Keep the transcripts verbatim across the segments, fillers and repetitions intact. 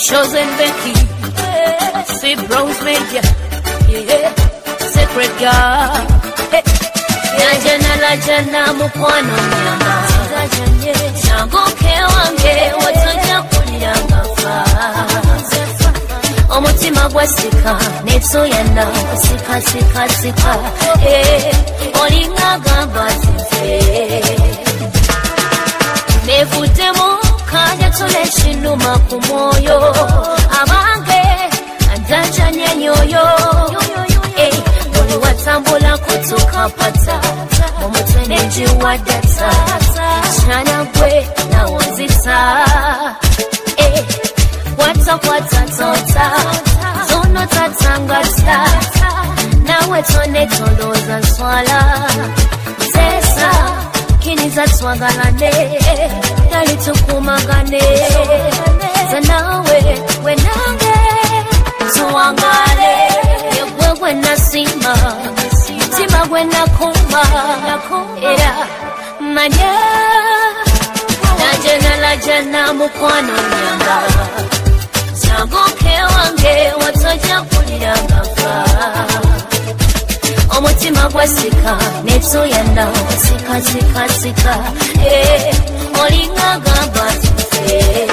Shows and Becky, Sweet Rose Media, yeah, Sacred God. Najana la jana mukwano nyamba, Shango ke wange watoja kuliyanga fa. Omutima gwasika netso yanda sika sika sika, eh, olinga gamba zife. Mevutemo kanya tole shinuma kumoyo, abange andachanya nyoyo, eh, oli watambula kutuka pata, omutweneji wadata, chana kwe na wazita, eh, wata wata tota, zono tatangata, nawe tone toloza swala, sesa, kiniza twagalane, dali tukumagane, zanawe, wenange, tuangale, yewe wena sima, sima wena kuma, era, manya, najana la jana mukwano nyamba, Shango ke wange watoja kuliyanga fa. Omutima gwasika netso yanda sika sika sika, eh, olinga gamba zife.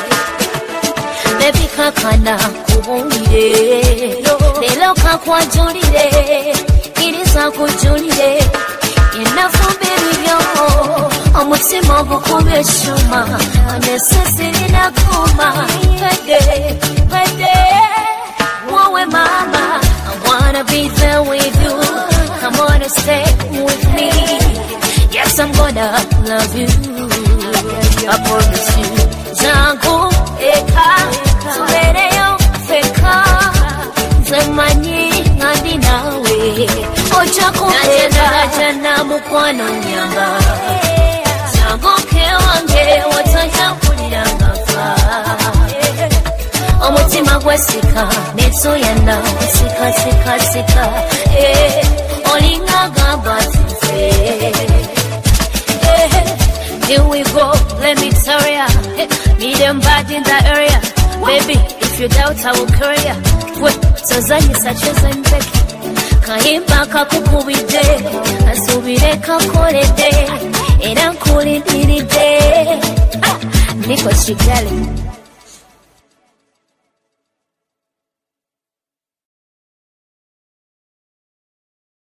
Baby kakana kubungire, lelo kakwajulire, iriza kujulire, inafumbi bibyo, omutima gukube shuma, anesesiri na kuma, pede, pede, wawe mama, I wanna be there with you, come on and stay with me, yes I'm gonna love you, I promise you, zangu eka, tuwereyo feka, zemanyi ngandi nawe, ocha kupenda, najana mukwano nyamba, zangu ke wange watoja kuliyanga fa. Omutima gwasika netso yanda sika sika sika, eh, olinga gamba zife. Eh, here we go, let me tell ya, eh, me them bad in the area, baby, if you doubt I will carry ya. Wait, tazanyi sacheza mbeki, kahimba kakukubide, asubire kakolede, era nkulindiride, ah, niko Kigali.